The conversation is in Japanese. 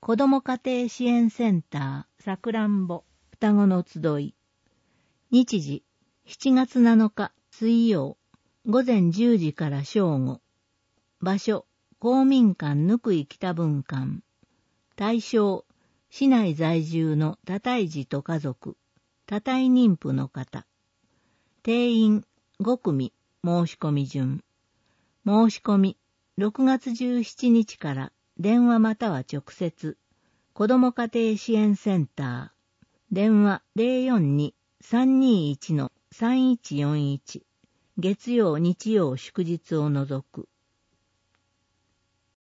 子ども家庭支援センターさくらんぼ双子の集い。日時7月7日水曜午前10時から正午。場所公民館ぬくい北分館。対象市内在住の多胎児と家族、多胎妊婦の方。定員5組申し込み順。申し込み6月17日から電話または直接、子ども家庭支援センター、電話 042-321-3141、月曜日曜祝日を除く。